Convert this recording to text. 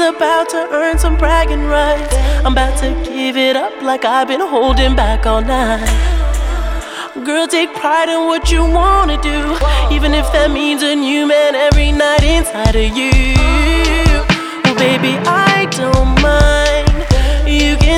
about to earn some bragging rights. I'm about to give it up like I've been holding back all night. Girl, take pride in what you wanna do, even if that means a new man every night inside of you. Well, baby, I don't mind.